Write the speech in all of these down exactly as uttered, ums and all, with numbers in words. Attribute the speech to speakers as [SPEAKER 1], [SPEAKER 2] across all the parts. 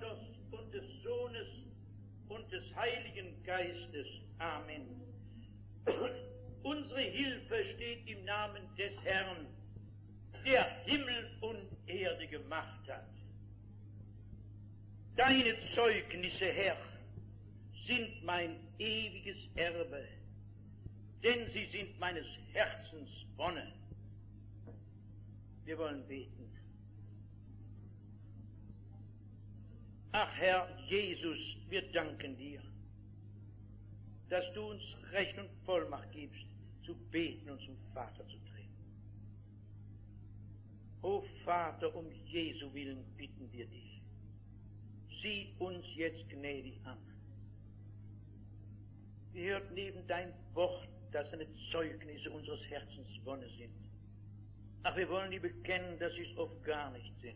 [SPEAKER 1] Vaters und des Sohnes und des Heiligen Geistes. Amen. Unsere Hilfe steht im Namen des Herrn, der Himmel und Erde gemacht hat. Deine Zeugnisse, Herr, sind mein ewiges Erbe, denn sie sind meines Herzens Wonne. Wir wollen beten. Ach Herr Jesus, wir danken dir, dass du uns Recht und Vollmacht gibst, zu beten und zum Vater zu treten. O Vater, um Jesu willen bitten wir dich, sieh uns jetzt gnädig an. Wir hörten neben dein Wort, dass seine Zeugnisse unseres Herzens Wonne sind. Ach, wir wollen dir bekennen, dass sie es oft gar nicht sind.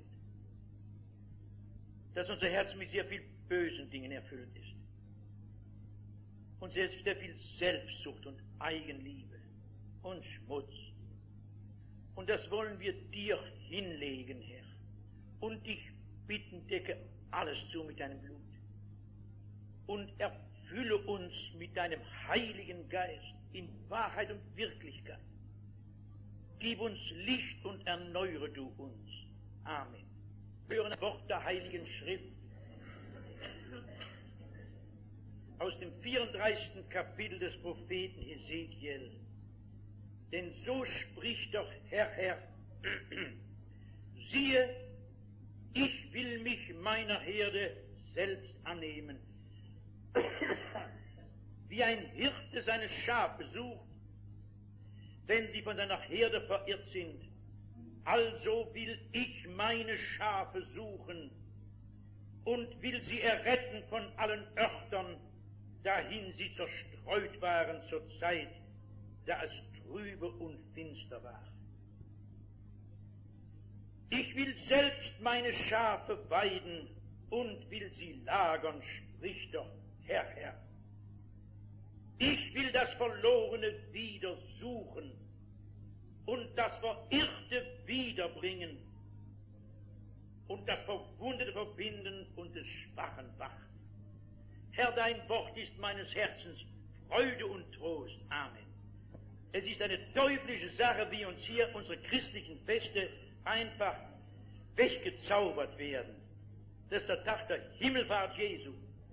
[SPEAKER 1] Dass unser Herz mit sehr viel bösen Dingen erfüllt ist. Und selbst sehr viel Selbstsucht und Eigenliebe und Schmutz. Und das wollen wir dir hinlegen, Herr. Und dich bitten, decke alles zu mit deinem Blut. Und erfülle uns mit deinem Heiligen Geist in Wahrheit und Wirklichkeit. Gib uns Licht und erneuere du uns. Amen. Hören das Wort der Heiligen Schrift aus dem vierunddreißigsten Kapitel des Propheten Hesekiel. Denn so spricht doch Herr, Herr, siehe, ich will mich meiner Herde selbst annehmen, wie ein Hirte seine Schafe sucht, wenn sie von seiner Herde verirrt sind. Also will ich meine Schafe suchen und will sie erretten von allen Örtern, dahin sie zerstreut waren zur Zeit, da es trübe und finster war. Ich will selbst meine Schafe weiden und will sie lagern, spricht doch Herr, Herr. Ich will das Verlorene wieder suchen und das Verirrte wiederbringen und das Verwundete verbinden und des Schwachen wachen. Herr, dein Wort ist meines Herzens Freude und Trost. Amen. Es ist eine teuflische Sache, wie uns hier unsere christlichen Feste einfach weggezaubert werden. Das ist der Tag der Himmelfahrt Jesu.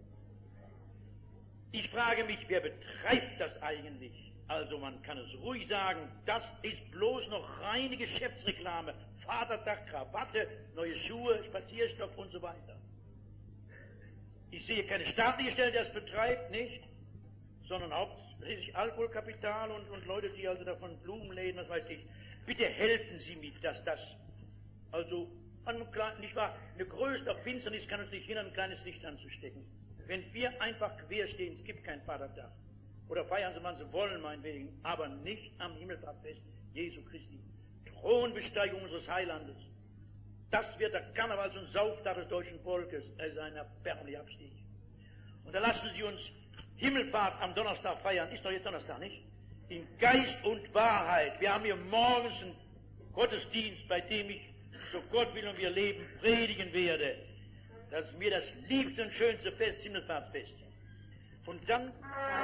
[SPEAKER 1] Ich frage mich, wer betreibt das eigentlich? Also man kann es ruhig sagen, das ist bloß noch reine Geschäftsreklame. Vatertag, Krawatte, neue Schuhe, Spazierstock und so weiter. Ich sehe keine staatliche Stelle, die das betreibt, nicht, sondern hauptsächlich Alkoholkapital und, und Leute, die also davon Blumenläden, was weiß ich. Bitte helfen Sie mit, dass das, also, an, nicht wahr, eine größte Finsternis kann uns nicht hindern, ein kleines Licht anzustecken. Wenn wir einfach quer stehen, es gibt keinen Vatertag. Oder feiern Sie, wann Sie wollen, meinetwegen, aber nicht am Himmelfahrtfest Jesu Christi. Thronbesteigung unseres Heilandes. Das wird der Karnevals- und Sauftag des deutschen Volkes. Es ist ein erbärmlicher Abstieg. Und da lassen Sie uns Himmelfahrt am Donnerstag feiern. Ist doch jetzt Donnerstag, nicht? In Geist und Wahrheit. Wir haben hier morgens einen Gottesdienst, bei dem ich, so Gott will und wir leben, predigen werde. Das ist mir das liebste und schönste Fest, Himmelfahrtsfest. Und dann...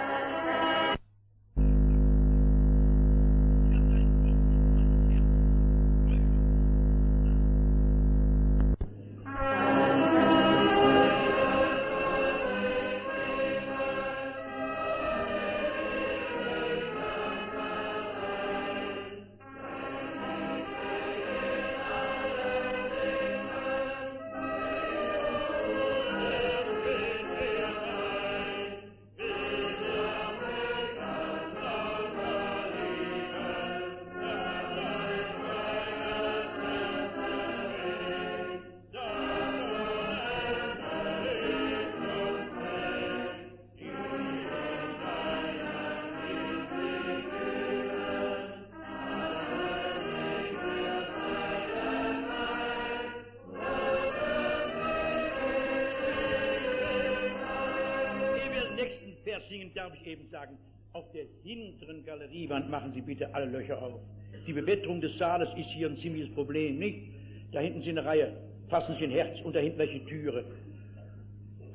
[SPEAKER 1] Singen darf ich eben sagen, auf der hinteren Galeriewand machen Sie bitte alle Löcher auf. Die Bewetterung des Saales ist hier ein ziemliches Problem, nicht? Da hinten sind eine Reihe, fassen Sie ein Herz und da hinten welche Türe.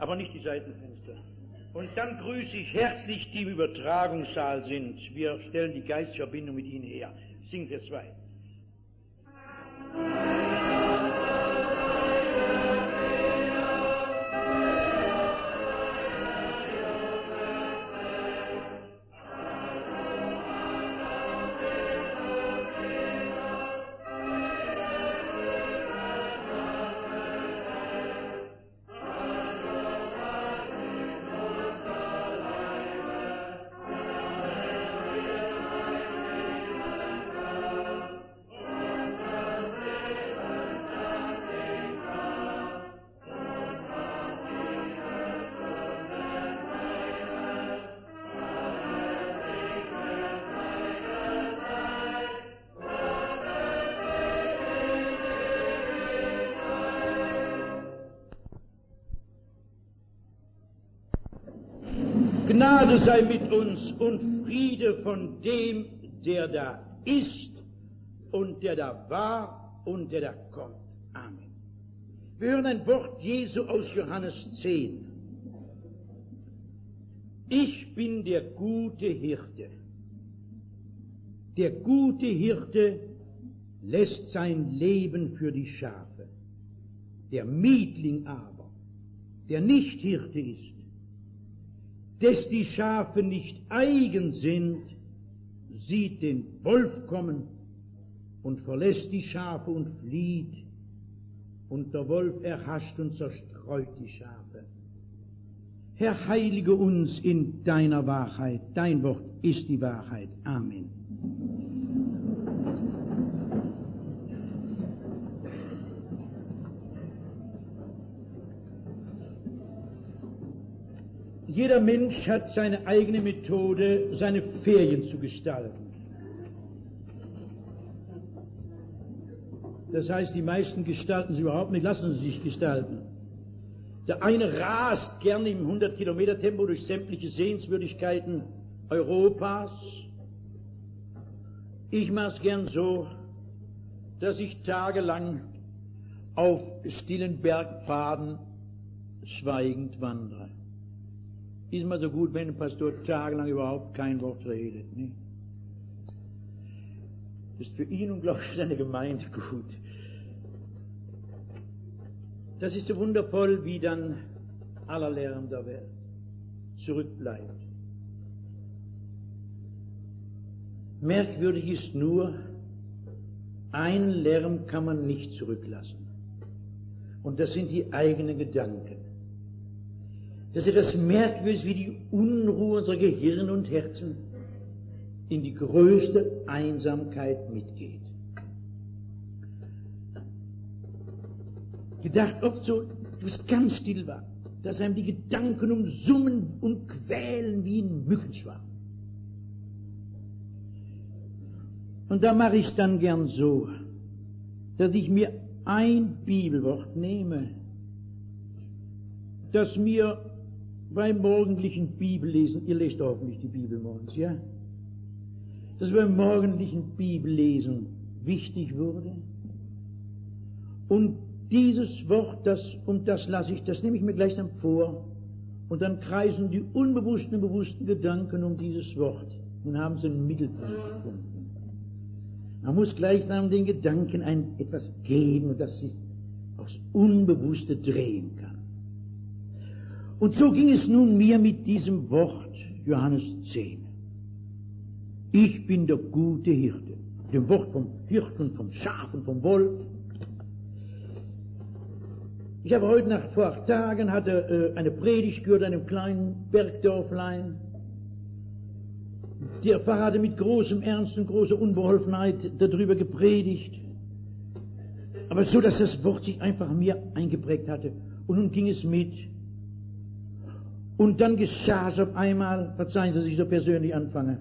[SPEAKER 1] aber nicht die Seitenfenster. Und dann grüße ich herzlich die, die im Übertragungssaal sind. Wir stellen die Geistverbindung mit ihnen her. Singen wir zwei. Gnade sei mit uns und Friede von dem, der da ist und der da war und der da kommt. Amen. Wir hören ein Wort Jesu aus Johannes zehn. Ich bin der gute Hirte. Der gute Hirte lässt sein Leben für die Schafe. Der Mietling aber, der nicht Hirte ist, dass die Schafe nicht eigen sind, sieht den Wolf kommen und verlässt die Schafe und flieht, und der Wolf erhascht und zerstreut die Schafe. Herr, heilige uns in deiner Wahrheit. Dein Wort ist die Wahrheit. Amen. Jeder Mensch hat seine eigene Methode, seine Ferien zu gestalten. Das heißt, die meisten gestalten sie überhaupt nicht, lassen sie sich gestalten. Der eine rast gerne im hundert Kilometer Tempo durch sämtliche Sehenswürdigkeiten Europas. Ich mache es gern so, dass ich tagelang auf stillen Bergpfaden schweigend wandere. Ist mal so gut, wenn ein Pastor tagelang überhaupt kein Wort redet. Nicht? Das ist für ihn und, glaube ich, für seine Gemeinde gut. Das ist so wundervoll, wie dann aller Lärm der Welt zurückbleibt. Merkwürdig ist nur, einen Lärm kann man nicht zurücklassen. Und das sind die eigenen Gedanken. Das ist etwas Merkwürdiges, wie die Unruhe unserer Gehirne und Herzen in die größte Einsamkeit mitgeht. Gedacht oft so, wo es ganz still war, dass einem die Gedanken umsummen und quälen wie ein Mückenschwarm. Und da mache ich dann gern so, dass ich mir ein Bibelwort nehme, das mir beim morgendlichen Bibellesen, ihr lest hoffentlich die Bibel morgens, ja? Dass beim morgendlichen Bibellesen wichtig wurde. Und dieses Wort, das, und das lasse ich, das nehme ich mir gleichsam vor, und dann kreisen die unbewussten und bewussten Gedanken um dieses Wort und haben sie einen Mittelpunkt gefunden. Man muss gleichsam den Gedanken ein, etwas geben, das sich aufs Unbewusste drehen kann. Und so ging es nun mir mit diesem Wort, Johannes zehn. Ich bin der gute Hirte. Dem Wort vom Hirten, vom Schaf und vom Wolf. Ich habe heute Nacht, vor acht Tagen, hatte äh, eine Predigt gehört in einem kleinen Bergdorflein. Der Pfarrer hatte mit großem Ernst und großer Unbeholfenheit darüber gepredigt. Aber so, dass das Wort sich einfach mir eingeprägt hatte. Und nun ging es mit. Und dann geschah es auf einmal, verzeihen Sie, dass ich so persönlich anfange,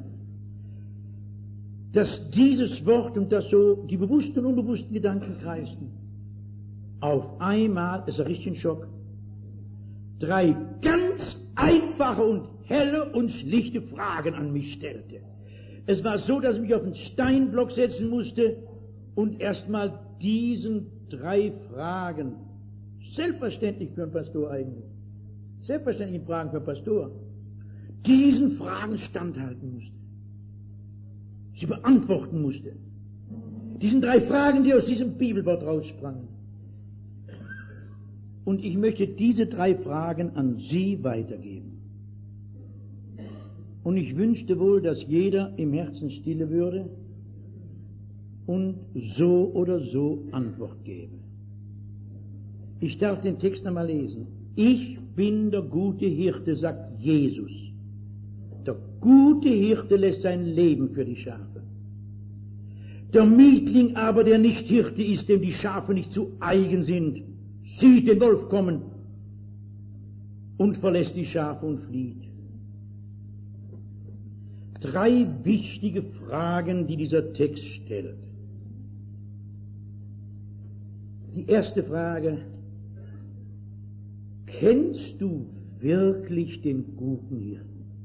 [SPEAKER 1] dass dieses Wort und das so die bewussten und unbewussten Gedanken kreisten. Auf einmal, es ist ein richtiger Schock, drei ganz einfache und helle und schlichte Fragen an mich stellte. Es war so, dass ich mich auf einen Steinblock setzen musste und erstmal diesen drei Fragen, selbstverständlich für einen Pastor eigentlich,
[SPEAKER 2] selbstverständlichen Fragen für Pastor, diesen Fragen standhalten musste, sie beantworten musste. Diesen drei Fragen, die aus diesem Bibelwort raussprangen. Und ich möchte diese drei Fragen an Sie weitergeben. Und ich wünschte wohl, dass jeder im Herzen stille würde und so oder so Antwort gebe. Ich darf den Text einmal lesen. Ich bin der gute Hirte, sagt Jesus. Der gute Hirte lässt sein Leben für die Schafe. Der Mietling aber, der nicht Hirte ist, dem die Schafe nicht zu eigen sind, sieht den Wolf kommen und verlässt die Schafe und flieht. Drei wichtige Fragen, die dieser Text stellt. Die erste Frage: Kennst du wirklich den guten Hirten?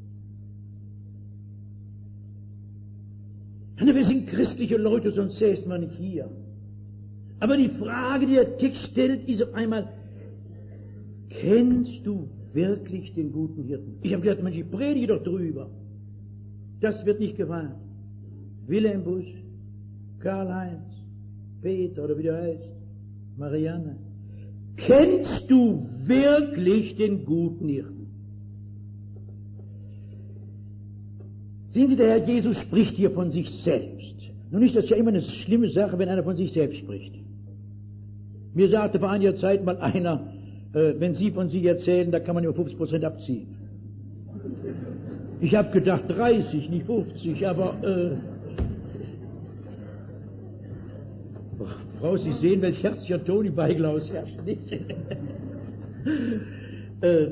[SPEAKER 2] Wir sind christliche Leute, sonst säßen wir nicht hier. Aber die Frage, die der Text stellt, ist auf einmal: Kennst du wirklich den guten Hirten? Ich habe gedacht, Mensch, ich predige doch drüber. Das wird nicht gefragt. Wilhelm Busch, Karl-Heinz, Peter oder wie der heißt, Marianne. Kennst du wirklich den guten Hirten? Sehen Sie, der Herr Jesus spricht hier von sich selbst. Nun ist das ja immer eine schlimme Sache, wenn einer von sich selbst spricht. Mir sagte vor einiger Zeit mal einer, äh, wenn Sie von sich erzählen, da kann man über fünfzig Prozent abziehen. Ich habe gedacht dreißig, nicht fünfzig, aber äh, Frau, Sie sehen, welch herzlicher Ton im Beiglaus herrscht, nicht? äh,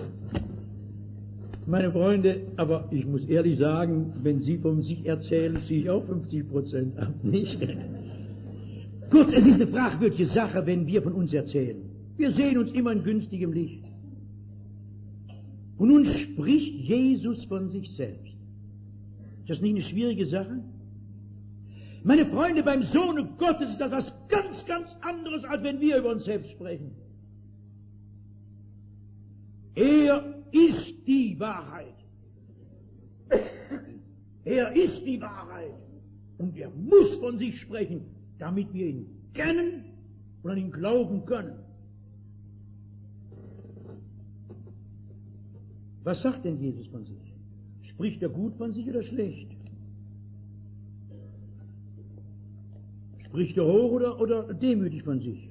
[SPEAKER 2] meine Freunde, aber ich muss ehrlich sagen, wenn Sie von sich erzählen, ziehe ich auch fünfzig Prozent ab, nicht? Kurz, es ist eine fragwürdige Sache, wenn wir von uns erzählen. Wir sehen uns immer in günstigem Licht. Und nun spricht Jesus von sich selbst. Ist das nicht eine schwierige Sache? Meine Freunde, beim Sohne Gottes ist das was ganz, ganz anderes, als wenn wir über uns selbst sprechen. Er ist die Wahrheit. Er ist die Wahrheit. Und er muss von sich sprechen, damit wir ihn kennen und an ihn glauben können. Was sagt denn Jesus von sich? Spricht er gut von sich oder schlecht? Spricht er hoch oder, oder demütig von sich?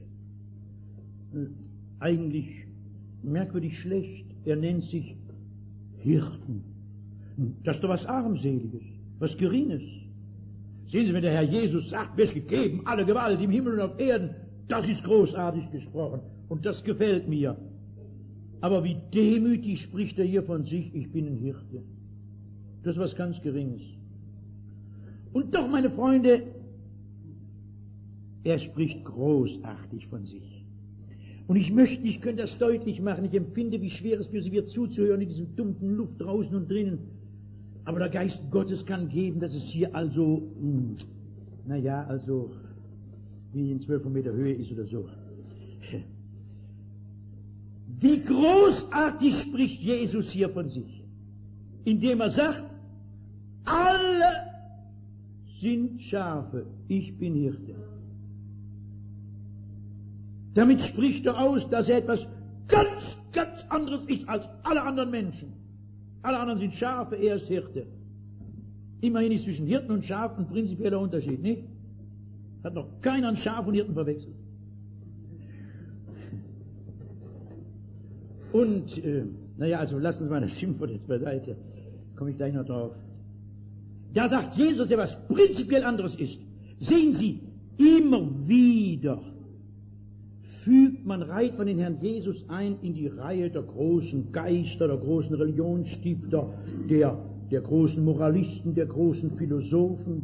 [SPEAKER 2] Eigentlich merkwürdig schlecht. Er nennt sich Hirten. Das ist doch was Armseliges, was Geringes. Sehen Sie, wenn der Herr Jesus sagt, mir ist gegeben alle Gewalt im Himmel und auf Erden, das ist großartig gesprochen und das gefällt mir. Aber wie demütig spricht er hier von sich, ich bin ein Hirte. Das ist was ganz Geringes. Und doch, meine Freunde, er spricht großartig von sich. Und ich möchte, ich könnte das deutlich machen, ich empfinde, wie schwer es für Sie wird zuzuhören in diesem dumpfen Luft draußen und drinnen. Aber der Geist Gottes kann geben, dass es hier also, hm, naja, also, wie in zwölf Meter Höhe ist oder so. Wie großartig spricht Jesus hier von sich, indem er sagt, alle sind Schafe, ich bin Hirte. Damit spricht er aus, dass er etwas ganz, ganz anderes ist als alle anderen Menschen. Alle anderen sind Schafe, er ist Hirte. Immerhin ist zwischen Hirten und Schaf ein prinzipieller Unterschied, nicht? Hat noch keiner ein Schaf und Hirten verwechselt. Und, äh, naja, also lassen Sie mal das Schimpfwort jetzt beiseite. Komme ich gleich noch drauf. Da sagt Jesus, der was prinzipiell anderes ist. Sehen Sie, immer wieder fügt man, reiht man den Herrn Jesus ein in die Reihe der großen Geister, der großen Religionsstifter, der, der großen Moralisten, der großen Philosophen.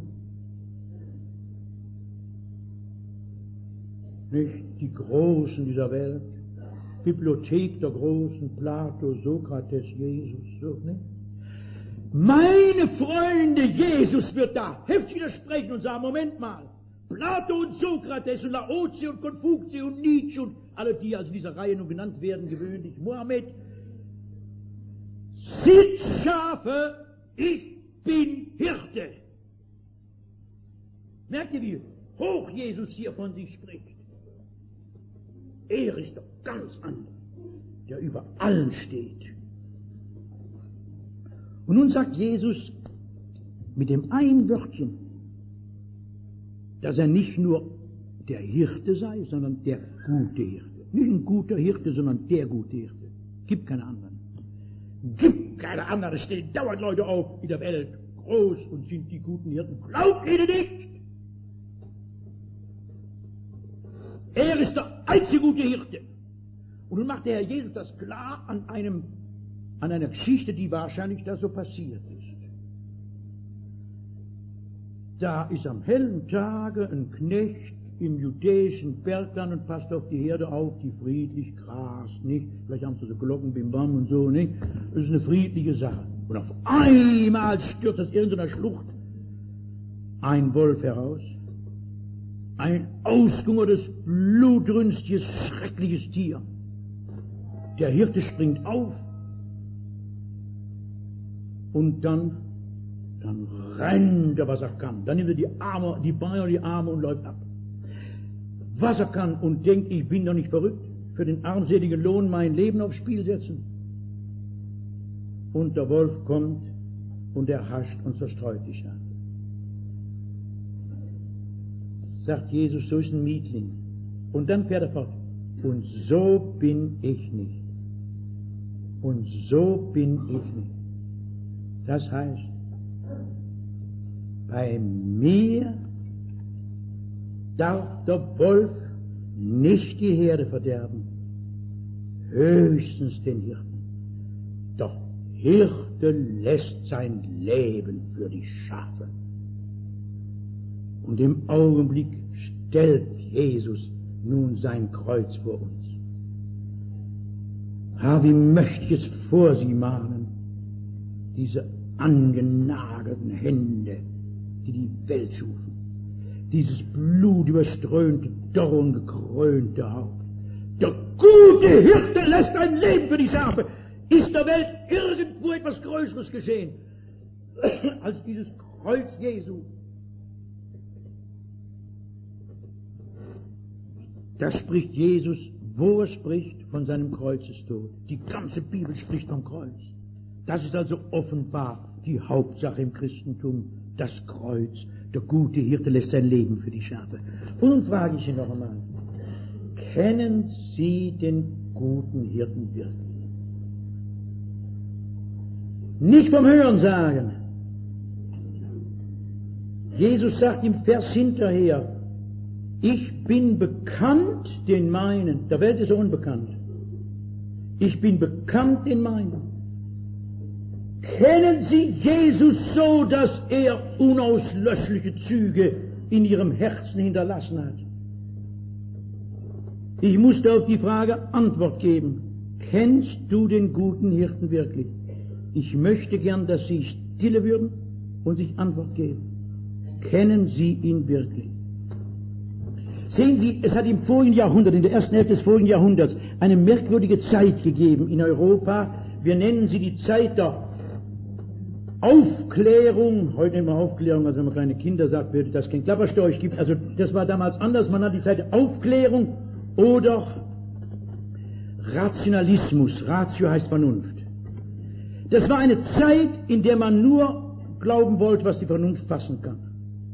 [SPEAKER 2] Nicht? Die Großen dieser Welt. Bibliothek der Großen, Plato, Sokrates, Jesus, so, ne? Meine Freunde, Jesus wird da heftig widersprechen und sagen, Moment mal, Plato und Sokrates und Laozi und Konfuzius und Nietzsche und alle, die also in dieser Reihe nun genannt werden, gewöhnlich, Mohammed, Seht Schafe, ich bin Hirte. Merkt ihr, wie hoch Jesus hier von sich spricht? Er ist doch ganz anders, der über allen steht. Und nun sagt Jesus mit dem einen Wörtchen, dass er nicht nur der Hirte sei, sondern der gute Hirte. Nicht ein guter Hirte, sondern der gute Hirte. Gibt keine anderen. Gibt keine anderen. Es stehen dauernd Leute auf in der Welt, groß und sind die guten Hirten. Glaubt ihnen nicht! Er ist der einzige gute Hirte. Und nun macht der Herr Jesus das klar an einem, an einer Geschichte, die wahrscheinlich da so passiert ist. Da ist am hellen Tage ein Knecht im judäischen Bergland und passt auf die Herde auf, die friedlich grast, nicht? Vielleicht haben sie so Glocken, Bim Bam und so, nicht? Das ist eine friedliche Sache. Und auf einmal stürzt aus irgendeiner Schlucht ein Wolf heraus. Ein ausgehungertes, blutrünstiges, schreckliches Tier. Der Hirte springt auf und dann, dann rennt er, was er kann. Dann nimmt er die Arme, die Beine und die Arme und läuft ab. Was er kann und denkt, ich bin doch nicht verrückt, für den armseligen Lohn mein Leben aufs Spiel setzen. Und der Wolf kommt und er hascht und zerstreut die Schafe. Sagt Jesus, so ist ein Mietling. Und dann fährt er fort. Und so bin ich nicht. Und so bin ich nicht. Das heißt, bei mir darf der Wolf nicht die Herde verderben, höchstens den Hirten. Doch Hirte lässt sein Leben für die Schafe. Und im Augenblick stellt Jesus nun sein Kreuz vor uns. Ah, wie möchte ich es vor Sie mahnen, diese angenagelten Hände, die die Welt schufen, dieses blutüberströmte, dorngekrönte Haupt. Der gute Hirte lässt ein Leben für die Schafe. Ist der Welt irgendwo etwas Größeres geschehen als dieses Kreuz Jesu? Das spricht Jesus, wo er spricht, von seinem Kreuzestod. Die ganze Bibel spricht vom Kreuz. Das ist also offenbar die Hauptsache im Christentum, das Kreuz. Der gute Hirte lässt sein Leben für die Schafe. Und nun frage ich Sie noch einmal, kennen Sie den guten Hirten wirklich? Nicht vom Hörensagen. Jesus sagt im Vers hinterher, ich bin bekannt den meinen. Der Welt ist er unbekannt. Ich bin bekannt den meinen. Kennen Sie Jesus so, dass er unauslöschliche Züge in Ihrem Herzen hinterlassen hat? Ich musste auf die Frage Antwort geben. Kennst du den guten Hirten wirklich? Ich möchte gern, dass Sie stille würden und sich Antwort geben. Kennen Sie ihn wirklich? Sehen Sie, es hat im vorigen Jahrhundert, in der ersten Hälfte des vorigen Jahrhunderts, eine merkwürdige Zeit gegeben in Europa. Wir nennen sie die Zeit der Aufklärung. Heute nennen wir Aufklärung, also wenn man kleine Kinder sagt, dass es keinen Klapperstorch gibt. Also das war damals anders. Man hat die Zeit der Aufklärung oder Rationalismus. Ratio heißt Vernunft. Das war eine Zeit, in der man nur glauben wollte, was die Vernunft fassen kann.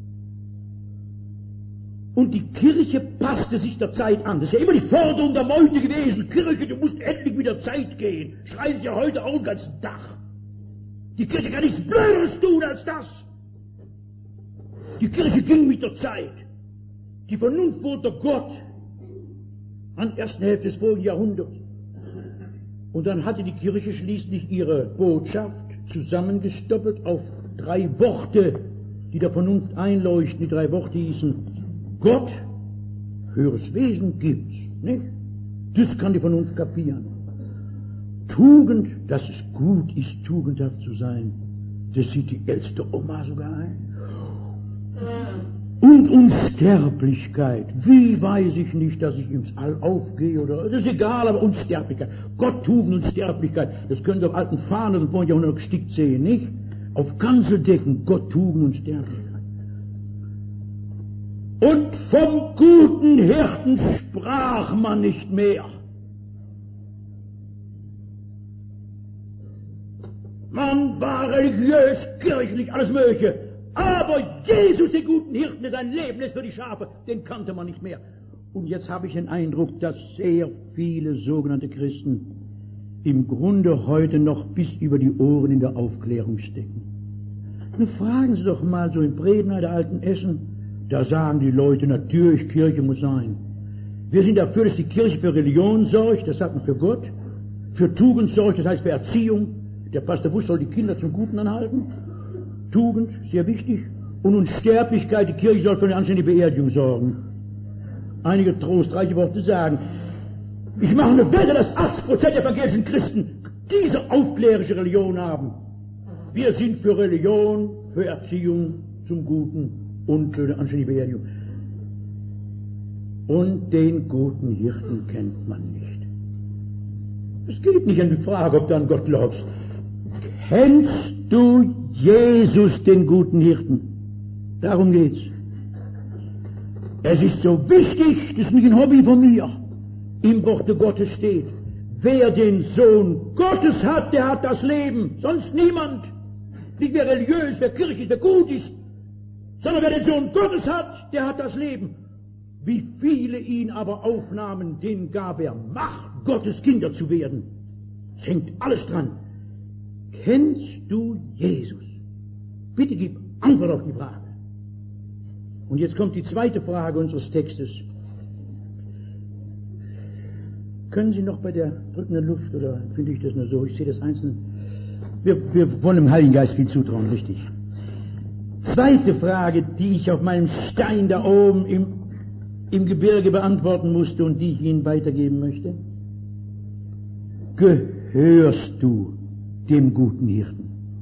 [SPEAKER 2] Und die Kirche passte sich der Zeit an. Das ist ja immer die Forderung der Meute gewesen. Kirche, du musst endlich mit der Zeit gehen. Schreien sie ja heute auch den ganzen Tag. Die Kirche kann nichts Blöderes tun als das. Die Kirche ging mit der Zeit. Die Vernunft wurde Gott an der ersten Hälfte des vorigen Jahrhunderts. Und dann hatte die Kirche schließlich ihre Botschaft zusammengestoppelt auf drei Worte, die der Vernunft einleuchten. Die drei Worte hießen Gott, höheres Wesen gibt's, nicht? Das kann die Vernunft kapieren. Tugend, dass es gut ist, tugendhaft zu sein, das sieht die älteste Oma sogar ein. Und Unsterblichkeit. Wie weiß ich nicht, dass ich ins All aufgehe oder, das ist egal, aber Unsterblichkeit. Gott, Tugend und Sterblichkeit. Das können Sie auf alten Fahnen und vorhin Jahrhundert gestickt sehen, nicht? Auf Kanzeldecken, Gott, Tugend und Sterblichkeit. Und vom guten Hirten sprach man nicht mehr. Man war religiös, kirchlich, alles Mögliche. Aber Jesus, den guten Hirten, der sein Leben lässt für die Schafe, den kannte man nicht mehr. Und jetzt habe ich den Eindruck, dass sehr viele sogenannte Christen im Grunde heute noch bis über die Ohren in der Aufklärung stecken. Nun fragen Sie doch mal so in Bredeney, der alten Essen, da sagen die Leute, natürlich, Kirche muss sein. Wir sind dafür, dass die Kirche für Religion sorgt, das sagt man für Gott, für Tugend sorgt, das heißt für Erziehung. Der Pastor Busch soll die Kinder zum Guten anhalten. Tugend, sehr wichtig. Und Unsterblichkeit, die Kirche soll für eine anständige Beerdigung sorgen. Einige trostreiche Worte sagen. Ich mache eine Wette, dass achtzig Prozent der evangelischen Christen diese aufklärische Religion haben. Wir sind für Religion, für Erziehung zum Guten und für eine anständige Beerdigung. Und den guten Hirten kennt man nicht. Es geht nicht an die Frage, ob du an Gott glaubst. Kennst du Jesus, den guten Hirten? Darum geht's. Es ist so wichtig, das ist nicht ein Hobby von mir. Im Worte Gottes steht, wer den Sohn Gottes hat, der hat das Leben, sonst niemand. Nicht wer religiös, wer kirchlich, wer gut ist, sondern wer den Sohn Gottes hat, der hat das Leben. Wie viele ihn aber aufnahmen, denen gab er Macht, Gottes Kinder zu werden. Es hängt alles dran. Kennst du Jesus? Bitte gib Antwort auf die Frage. Und jetzt kommt die zweite Frage unseres Textes. Können Sie noch bei der drückenden Luft, oder finde ich das nur so? Ich sehe das einzeln. Wir, wir wollen dem Heiligen Geist viel zutrauen, richtig. Zweite Frage, die ich auf meinem Stein da oben im, im Gebirge beantworten musste und die ich Ihnen weitergeben möchte. Gehörst du dem guten Hirten?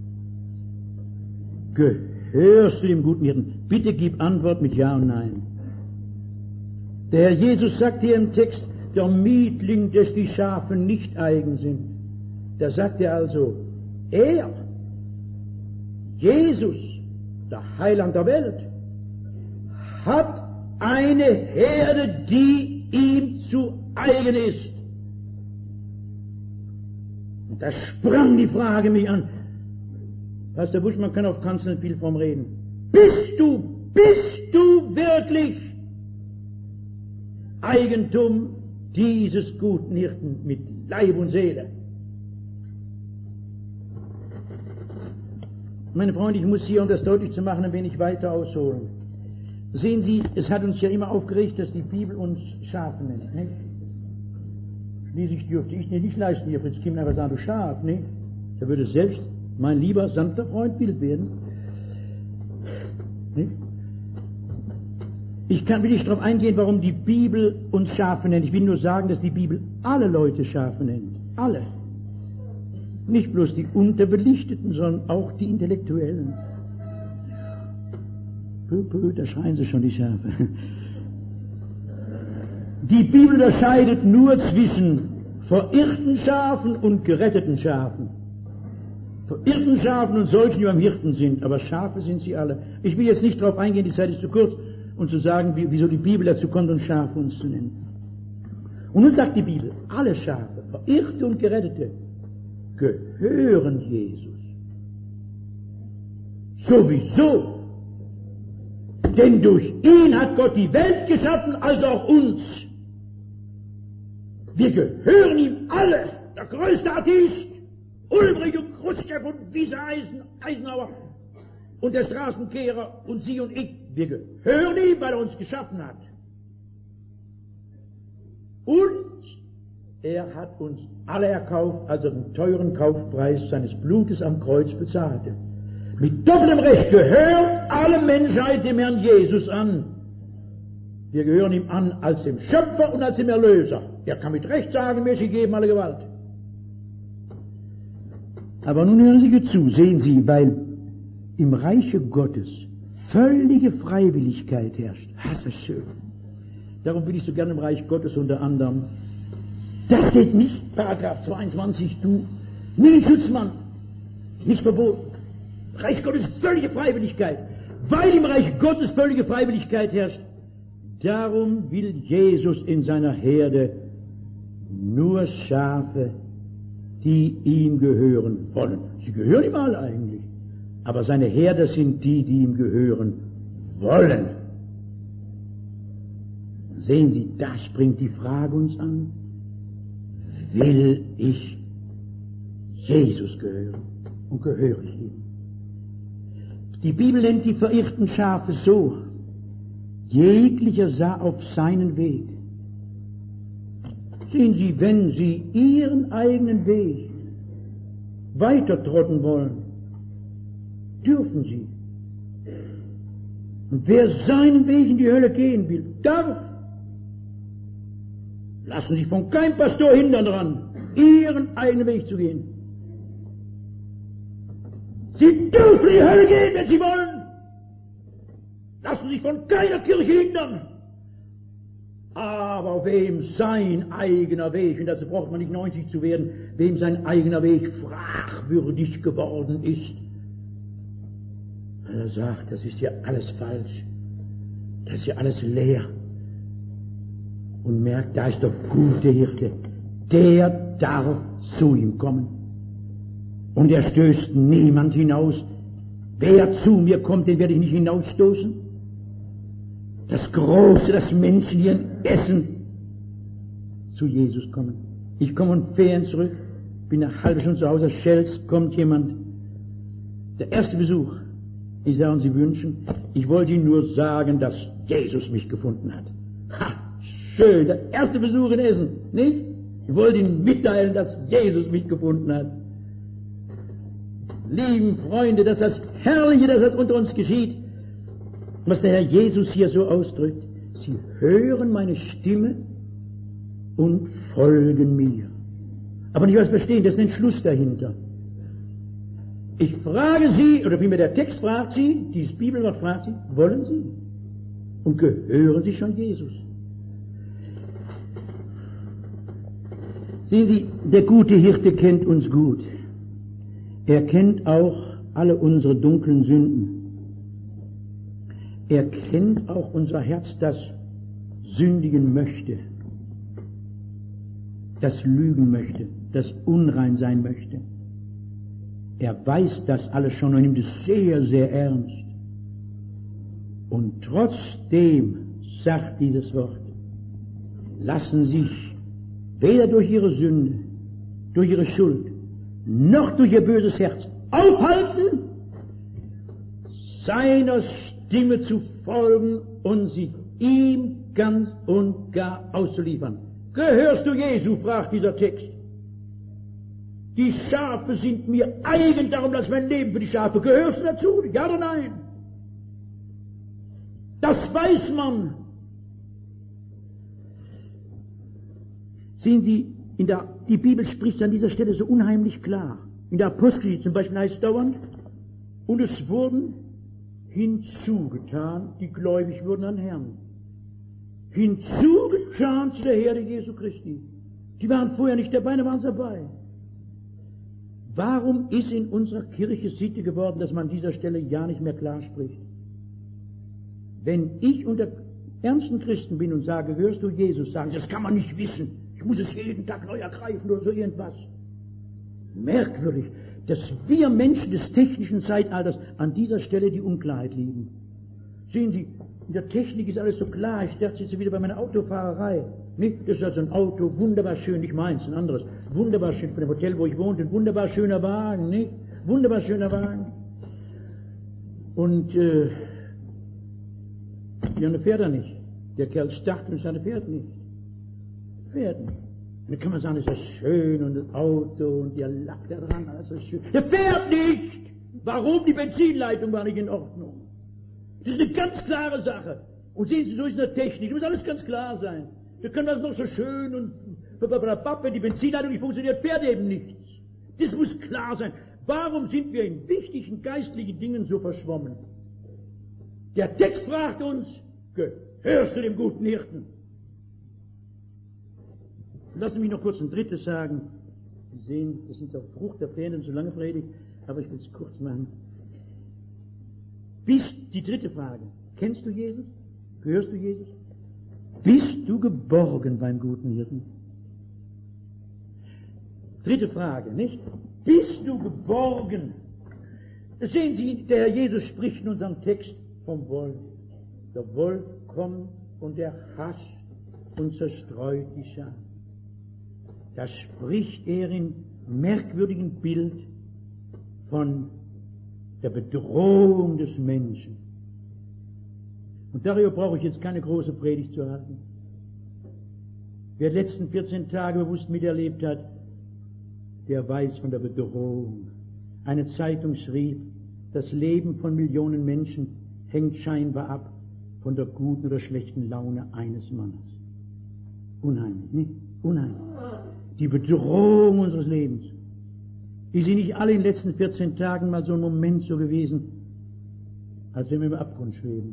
[SPEAKER 2] Gehörst du dem guten Hirten? Bitte gib Antwort mit Ja und Nein. Der Herr Jesus sagt hier im Text, der Mietling, des die Schafe nicht eigen sind. Da sagt er also, er, Jesus, der Heiland der Welt, hat eine Herde, die ihm zu eigen ist. Und da sprang die Frage mich an. Pastor Busch, man kann auf Kanzeln viel vom reden. Bist du, bist du wirklich Eigentum dieses guten Hirten mit Leib und Seele? Meine Freunde, ich muss hier, um das deutlich zu machen, ein wenig weiter ausholen. Sehen Sie, es hat uns ja immer aufgeregt, dass die Bibel uns Schafe nennt, nicht? Schließlich dürfte ich mir nicht leisten, hier Fritz Kim einfach sagen, du Schaf, nicht? Da würde selbst mein lieber, sanfter Freund wild werden. Nicht? Ich kann, will nicht darauf eingehen, warum die Bibel uns Schafe nennt. Ich will nur sagen, dass die Bibel alle Leute Schafe nennt. Alle. Nicht bloß die Unterbelichteten, sondern auch die Intellektuellen. Pö, pö, da schreien sie schon, die Schafe. Die Bibel unterscheidet nur zwischen verirrten Schafen und geretteten Schafen. Verirrten Schafen und solchen, die beim Hirten sind. Aber Schafe sind sie alle. Ich will jetzt nicht darauf eingehen, die Zeit ist zu kurz, um zu sagen, wie, wieso die Bibel dazu kommt, uns Schafe uns zu nennen. Und nun sagt die Bibel, alle Schafe, verirrte und gerettete, gehören Jesus. Sowieso. Denn durch ihn hat Gott die Welt geschaffen, also auch uns. Wir gehören ihm alle. Der größte Atheist, Ulbricht und Khrushchev und Wieseisen, Eisenhower und der Straßenkehrer und Sie und ich. Wir gehören ihm, weil er uns geschaffen hat. Und er hat uns alle erkauft, als er den teuren Kaufpreis seines Blutes am Kreuz bezahlte. Mit doppeltem Recht gehört alle Menschheit dem Herrn Jesus an. Wir gehören ihm an als dem Schöpfer und als dem Erlöser. Er kann mit Recht sagen, mir ist gegeben alle Gewalt. Aber nun hören Sie gut zu, sehen Sie, weil im Reiche Gottes Völlige Freiwilligkeit herrscht. Das ist schön. Darum bin ich so gerne im Reich Gottes unter anderem. Da steht nicht, Paragraph zweiundzwanzig, du, nie Schutzmann, nicht verboten. Reich Gottes völlige Freiwilligkeit. Weil im Reich Gottes völlige Freiwilligkeit herrscht, darum will Jesus in seiner Herde nur Schafe, die ihm gehören wollen. Sie gehören ihm alle eigentlich. Aber seine Herde sind die, die ihm gehören wollen. Sehen Sie, da springt die Frage uns an. Will ich Jesus gehören? Und gehöre ich ihm? Die Bibel nennt die verirrten Schafe so: jeglicher sah auf seinen Weg. Sehen Sie, wenn Sie Ihren eigenen Weg weiter trotten wollen, dürfen Sie. Und wer seinen Weg in die Hölle gehen will, darf. Lassen Sie sich von keinem Pastor hindern daran, Ihren eigenen Weg zu gehen. Sie dürfen in die Hölle gehen, wenn Sie wollen. Lassen Sie sich von keiner Kirche hindern. Aber wem sein eigener Weg, und dazu braucht man nicht neunzig zu werden, wem sein eigener Weg fragwürdig geworden ist, er sagt, das ist ja alles falsch, das ist ja alles leer. Und merkt, da ist der gute Hirte, der darf zu ihm kommen. Und er stößt niemand hinaus. Wer zu mir kommt, den werde ich nicht hinausstoßen. Das Große, dass Menschen hier in Essen zu Jesus kommen. Ich komme von Ferien zurück, bin eine halbe Stunde zu Hause, Schelz, kommt jemand. Der erste Besuch. Ich sage, und Sie wünschen, ich wollte Ihnen nur sagen, dass Jesus mich gefunden hat. Ha, schön, der erste Besuch in Essen, nicht? Ich wollte Ihnen mitteilen, dass Jesus mich gefunden hat. Lieben Freunde, das ist das Herrliche, dass das unter uns geschieht, was der Herr Jesus hier so ausdrückt. Sie hören meine Stimme und folgen mir. Aber nicht was verstehen, das ist ein Entschluss dahinter. Ich frage Sie, oder vielmehr der Text fragt Sie, dieses Bibelwort fragt Sie, wollen Sie? Und gehören Sie schon Jesus? Sehen Sie, der gute Hirte kennt uns gut. Er kennt auch alle unsere dunklen Sünden. Er kennt auch unser Herz, das sündigen möchte, das lügen möchte, das unrein sein möchte. Er weiß das alles schon und nimmt es sehr, sehr ernst. Und trotzdem sagt dieses Wort, lassen sich weder durch ihre Sünde, durch ihre Schuld, noch durch ihr böses Herz aufhalten, seiner Stimme zu folgen und sich ihm ganz und gar auszuliefern. Gehörst du Jesu? Fragt dieser Text. Die Schafe sind mir eigen, darum lass mein Leben für die Schafe. Gehörst du dazu? Ja oder nein? Das weiß man. Sehen Sie, in der, die Bibel spricht an dieser Stelle so unheimlich klar. In der Apostelgeschichte zum Beispiel heißt es dauernd, und es wurden hinzugetan, die gläubig wurden an Herrn. Hinzugetan zu der Herde Jesu Christi. Die waren vorher nicht dabei, da waren sie dabei. Warum ist in unserer Kirche Sitte geworden, dass man an dieser Stelle ja nicht mehr klar spricht? Wenn ich unter ernsten Christen bin und sage, hörst du Jesus, sagen sie, das kann man nicht wissen. Ich muss es jeden Tag neu ergreifen oder so irgendwas. Merkwürdig, dass wir Menschen des technischen Zeitalters an dieser Stelle die Unklarheit lieben. Sehen Sie, in der Technik ist alles so klar. Ich dachte jetzt wieder bei meiner Autofahrerei. Nicht? Das ist also ein Auto, wunderbar schön, nicht meins, ein anderes. Wunderbar schön, von dem Hotel, wo ich wohnte, ein wunderbar schöner Wagen, nicht? Wunderbar schöner Wagen. Und, äh, ja, fährt er nicht. Der Kerl startet und seine fährt nicht. Fährt nicht. Und dann kann man sagen, das ist schön und das Auto und der Lack da dran, alles ist schön. Der fährt nicht! Warum? Die Benzinleitung war nicht in Ordnung. Das ist eine ganz klare Sache. Und sehen Sie, so ist in der Technik. Das muss alles ganz klar sein. Da können das noch so schön und wenn die Benzinleitung nicht funktioniert, fährt eben nichts. Das muss klar sein. Warum sind wir in wichtigen geistlichen Dingen so verschwommen? Der Text fragt uns, gehörst du dem guten Hirten? Lassen Sie mich noch kurz ein drittes sagen. Sie sehen, das ist auch Frucht der Pläne, so lange predigt, aber ich will es kurz machen. Bist, die dritte Frage, kennst du Jesus? Gehörst du Jesus? Bist du geborgen beim guten Hirten? Dritte Frage, nicht? Bist du geborgen? Sehen Sie, der Herr Jesus spricht in unserem Text vom Wolf. Der Wolf kommt und er hasst und zerstreut die Schafe. Da spricht er in merkwürdigem Bild von der Bedrohung des Menschen. Und darüber brauche ich jetzt keine große Predigt zu halten. Wer die letzten vierzehn Tage bewusst miterlebt hat, der weiß von der Bedrohung. Eine Zeitung schrieb, das Leben von Millionen Menschen hängt scheinbar ab von der guten oder schlechten Laune eines Mannes. Unheimlich, nicht? Unheimlich. Die Bedrohung unseres Lebens. Ist sie nicht alle in den letzten vierzehn Tagen mal so ein Moment so gewesen, als wenn wir im Abgrund schweben?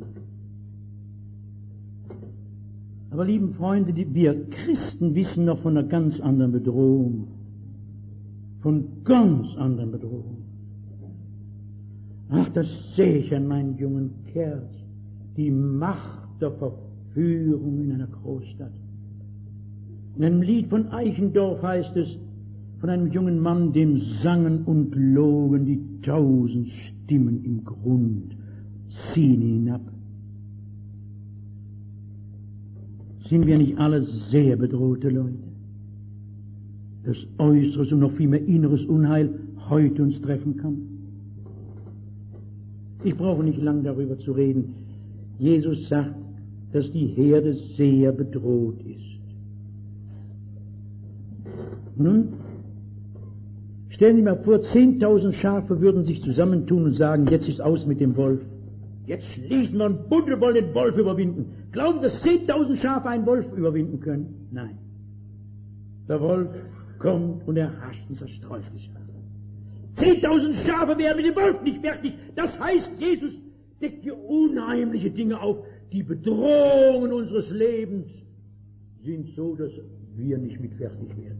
[SPEAKER 2] Aber lieben Freunde, die, wir Christen wissen noch von einer ganz anderen Bedrohung. Von ganz anderen Bedrohungen. Ach, das sehe ich an meinen jungen Kerls. Die Macht der Verführung in einer Großstadt. In einem Lied von Eichendorff heißt es, von einem jungen Mann, dem sangen und logen die tausend Stimmen im Grund, ziehen ihn hinab. Sind wir nicht alle sehr bedrohte Leute? Das äußeres und noch viel mehr inneres Unheil heute uns treffen kann. Ich brauche nicht lang darüber zu reden. Jesus sagt, dass die Herde sehr bedroht ist. Nun, stellen Sie mal vor, zehntausend Schafe würden sich zusammentun und sagen, jetzt ist aus mit dem Wolf. Jetzt schließen wir einen Bund und wollen den Wolf überwinden. Glauben Sie, dass zehntausend Schafe einen Wolf überwinden können? Nein. Der Wolf kommt und er hasst und zerstreut die Schafe. Zehntausend Schafe werden mit dem Wolf nicht fertig. Das heißt, Jesus deckt hier unheimliche Dinge auf. Die Bedrohungen unseres Lebens sind so, dass wir nicht mit fertig werden.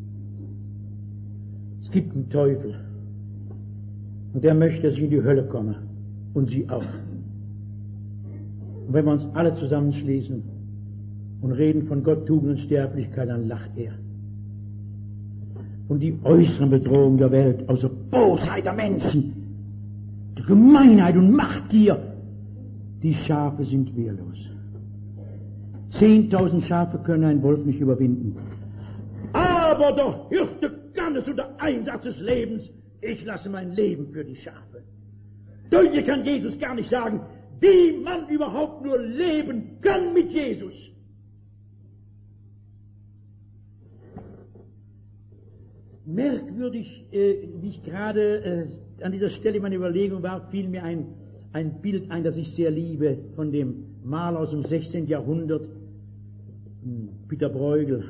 [SPEAKER 2] Es gibt einen Teufel und der möchte, dass ich in die Hölle komme und Sie auch. Und wenn wir uns alle zusammenschließen und reden von Gott, Tugend und Sterblichkeit, dann lacht er. Und die äußeren Bedrohungen der Welt, außer Bosheit der Menschen, der Gemeinheit und Machtgier, die Schafe sind wehrlos. Zehntausend Schafe können einen Wolf nicht überwinden. Aber der Hirte kann es unter Einsatz des Lebens. Ich lasse mein Leben für die Schafe. Deutlich kann Jesus gar nicht sagen, wie man überhaupt nur leben kann mit Jesus. Merkwürdig, äh, wie ich gerade äh, an dieser Stelle meiner Überlegung war, fiel mir ein, ein Bild ein, das ich sehr liebe, von dem Maler aus dem sechzehnten Jahrhundert, Peter Bruegel.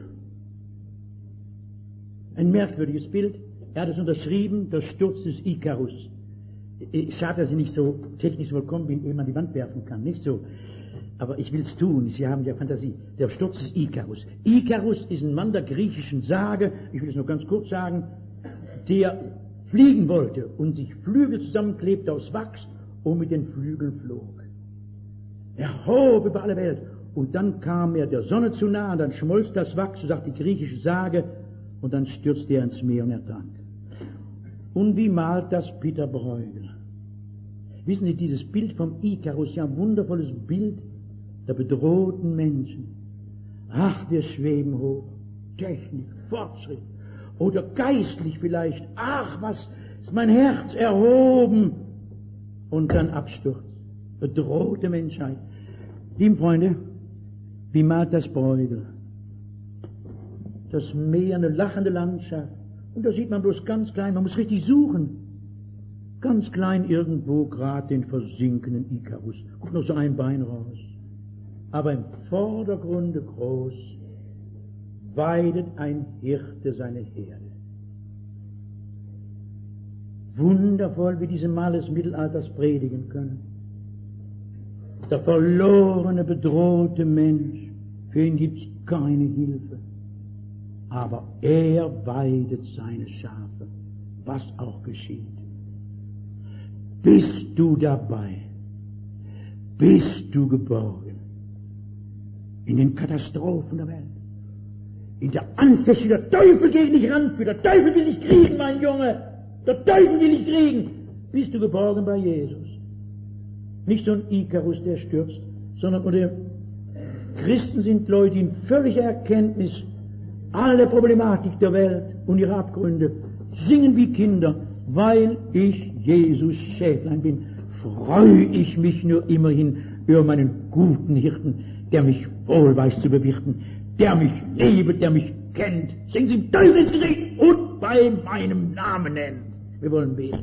[SPEAKER 2] Ein merkwürdiges Bild. Er hat es unterschrieben, der Sturz des Ikarus. Schade, dass ich nicht so technisch vollkommen bin, ehe man die Wand werfen kann, nicht so. Aber ich will es tun, Sie haben ja Fantasie. Der Sturz des Ikarus. Ikarus ist ein Mann der griechischen Sage, ich will es nur ganz kurz sagen, der fliegen wollte und sich Flügel zusammenklebte aus Wachs und mit den Flügeln flog. Er hob über alle Welt und dann kam er der Sonne zu nahe, und dann schmolz das Wachs, so sagt die griechische Sage, und dann stürzte er ins Meer und ertrank. Und wie malt das Peter Bruegel? Wissen Sie, dieses Bild vom Ikarus, ja ein wundervolles Bild der bedrohten Menschen. Ach, wir schweben hoch. Technik, Fortschritt. Oder geistlich vielleicht. Ach, was ist mein Herz erhoben. Und dann Absturz. Bedrohte Menschheit. Lieben Freunde, wie malt das Bruegel? Das Meer, eine lachende Landschaft. Und da sieht man bloß ganz klein, man muss richtig suchen. Ganz klein irgendwo gerade den versinkenden Ikarus. Guckt noch so ein Bein raus. Aber im Vordergrunde groß weidet ein Hirte seine Herde. Wundervoll, wie diese Maler des Mittelalters predigen können. der verlorene, bedrohte Mensch, für ihn gibt's keine Hilfe. Aber er weidet seine Schafe, was auch geschieht. Bist du dabei? Bist du geborgen? In den Katastrophen der Welt, in der Anfechtung, der Teufel geht nicht ran, für der Teufel will dich kriegen, mein Junge, der Teufel will dich kriegen. Bist du geborgen bei Jesus? Nicht so ein Ikarus, der stürzt, sondern oder Christen sind Leute, die in völliger Erkenntnis aller Problematik der Welt und ihre Abgründe singen wie Kinder, weil ich Jesus Schäflein bin, freue ich mich nur immerhin über meinen guten Hirten, der mich wohl weiß zu bewirten, der mich liebt, der mich kennt, singen Sie im Teufel ins Gesicht und bei meinem Namen nennt. Wir wollen beten.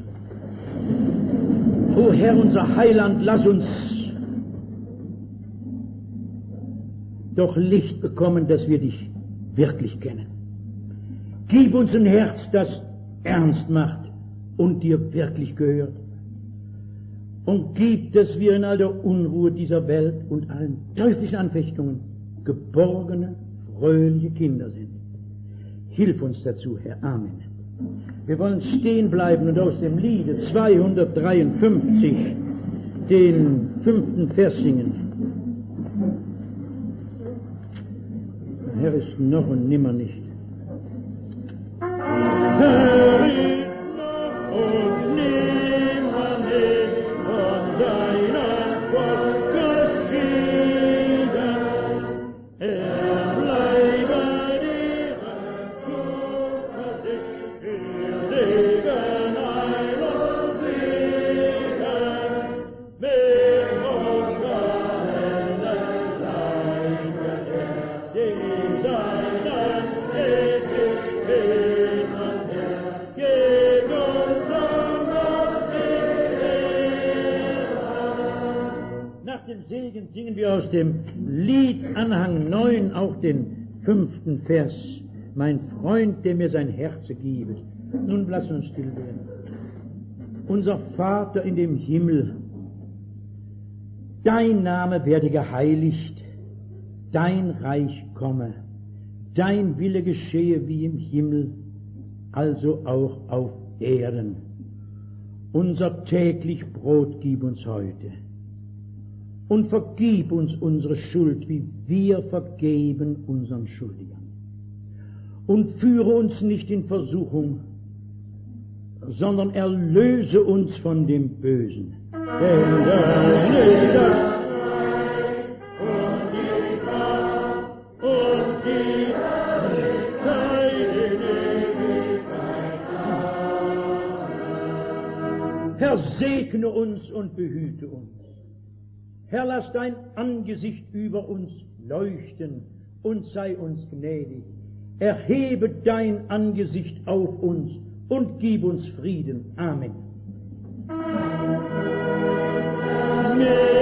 [SPEAKER 2] O Herr, unser Heiland, lass uns doch Licht bekommen, dass wir dich wirklich kennen. Gib uns ein Herz, das ernst macht und dir wirklich gehört. Und gib, dass wir in all der Unruhe dieser Welt und allen teuflischen Anfechtungen geborgene, fröhliche Kinder sind. Hilf uns dazu, Herr. Amen. Wir wollen stehen bleiben und aus dem Liede zweihundertdreiundfünfzig den fünften Vers singen. Der Herr ist noch und nimmer nicht. Herr ist noch und nimmer nicht von seinem Volk geschieden. Er bleibe dir Zuversicht für Segen, Heil und Frieden. Mit ungeheilten Leiden die seinen stetig hin und her geht uns am Nach dem Segen singen wir aus dem Lied Anhang neun auch den fünften Vers. Mein Freund, der mir sein Herz gibt. Nun lass uns still werden. Unser Vater in dem Himmel, dein Name werde geheiligt, dein Reich komme, dein Wille geschehe wie im Himmel, also auch auf Erden. Unser täglich Brot gib uns heute und vergib uns unsere Schuld, wie wir vergeben unseren Schuldigern. Und führe uns nicht in Versuchung, sondern erlöse uns von dem Bösen. Denn dein ist das Reich und die Kraft und die Herrlichkeit in Ewigkeit. Herr, segne uns und behüte uns. Herr, lass dein Angesicht über uns leuchten und sei uns gnädig. Erhebe dein Angesicht auf uns und gib uns Frieden. Amen. Amen.